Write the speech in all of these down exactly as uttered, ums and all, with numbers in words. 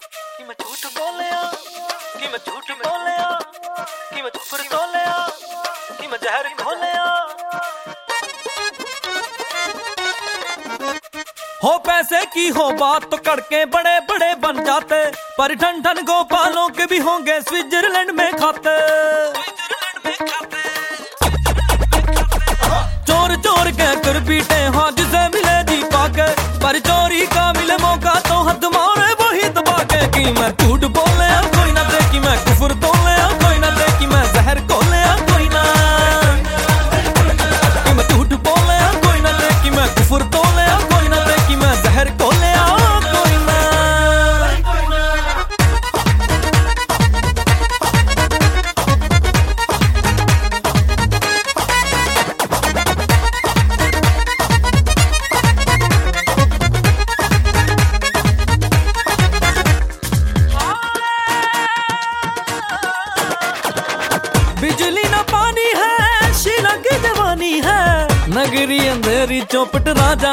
कि मैं झूठ बोलिया कि मैं झूठ बोलिया कि मैं झूठ बोलिया कि मैं जहर घोलिया। हो पैसे की हो बात तो कड़के बड़े बड़े बन जाते, पर ठन ठन गोपालों के भी होंगे स्विट्जरलैंड में खाते। चोर चोर कह कर पीटे हाँ जिसे मिले जी पाके, पर चोरी का मिले मौका तो हद मारे वही दबा के। कि मैं झूठ बोले कोई ना दे, कि मैं कुफर तोले कोई ना दे, कि मैं जहर खोले कोई ना। कि मैं झूठ बोले कोई ना दे, कि मैं कुफर तोले कोई ना दे, कि मैं जहर खोले कोई ना। बिजली ना पानी है शीला की जवानी है, नगरी अंधेरी चौपट राजा।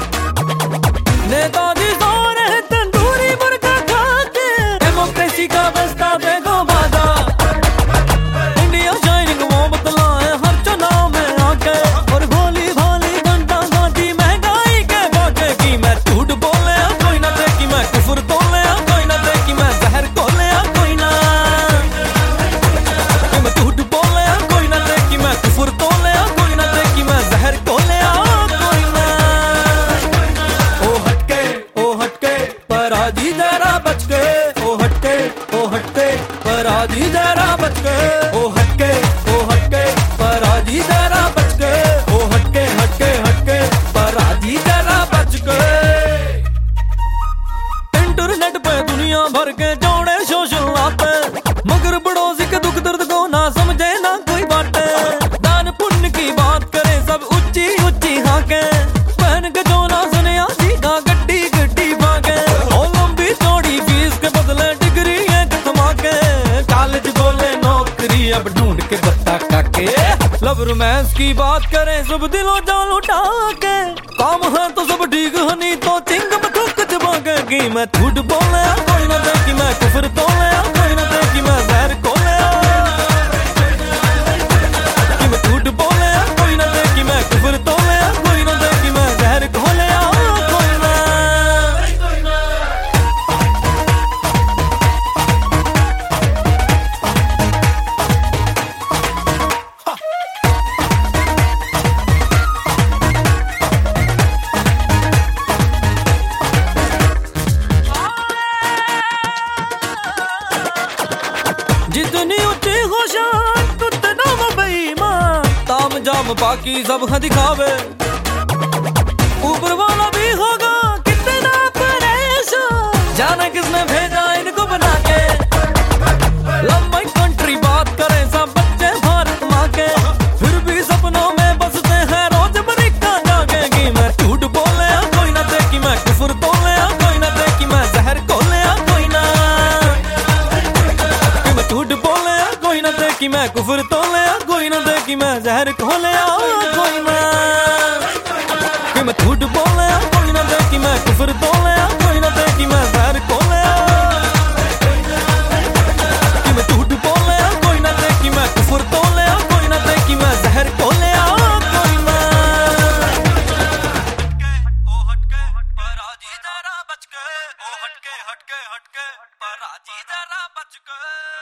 नेताजी सो रहे तंदूरी मुर्गा खा के, डेमोक्रेसी का बस्ता देखो बाजा। इंडिया शाइनिंग मोहब्बत लाए हर चुनाव में आके, और भोली भाली घंटा घाटी महंगाई के बाके। कि मैं झूठ बोले कोई ना दे, कि मैं कुफर तोले कोई ना दे, कि मैं जहर खोले कोई ना। कि मैं झूठ बोले कोई ना दे, कि मैं कुफर तोले कोई ना दे, कि मैं जहर खोले कोई ना। ओ हटके ओ हटके पराधी जरा बच के, ओ हटके ओ हटके पराधी जरा बच के, ओ हटके ओ हटके पराधी जरा बच के, ओ हटके हटके हटके पराधी जरा बच के। इंटरनेट पे दुनिया भर के जोड़े सोशल आते, मगर पड़ोसी के दुख दर्द को ना समझे ना कोई बाटे। दान पुण्य की बात करे सब ऊंची ऊंची हाके, बहन के जो ना सुने आजी का गड्डी गड्डी भागे। ओ लंबी चौड़ी फीस के बदले डिग्री एक धमाके, कॉलेज बोले नौकरी अब ढूंढ के बत्ता काके। लव रोमांस की बात करें सब दिलों जान उठा के, काम है तो सब ठीक हनी तो चिंग में थूक चबा के। कि मैं झूठ बोले कोई ना दे, कि मैं कुफर तोले कोई ना दे, कि मैं जहर खोले। कि मैं झूठ बोले कोई ना दे, कि मैं कुफर तोले कोई ना दे, कि मैं जहर खोले कोई ना। जितनी ऊंची हो शान उतना वो बेईमान, ताम जाम बाकी सब है दिखावे। ऊपर वाला भी होगा कितना परेशान, जाने किसने भेजा इनको बना के। लंबी कंट्री बात करें सब बच्चे भारत माँ के, फिर भी सपनों में बसते हैं रोज अमेरिका जाके। कि मैं झूठ बोले कोई ना दे, कि मैं कुफर तोले कोई ना दे, कि मैं जहर खोले कोई ना। कि मैं झूठ बोले कोई ना दे, कि मैं कुफर तोले कोई ना दे, कि मैं जहर खोले कोई ना। कि मैं झूठ बोले कोई ना दे, कि मैं कुफर तोले कोई ना दे, कि मैं जहर खोले। कि मैं झूठ बोले कोई ना दे, कि मैं कुफर तोले कोई ना दे, कि मैं जहर खोले कोई ना। ओ हटके पराधी जरा बच के, ओ हटके हटके हटके पराधी जरा बच के।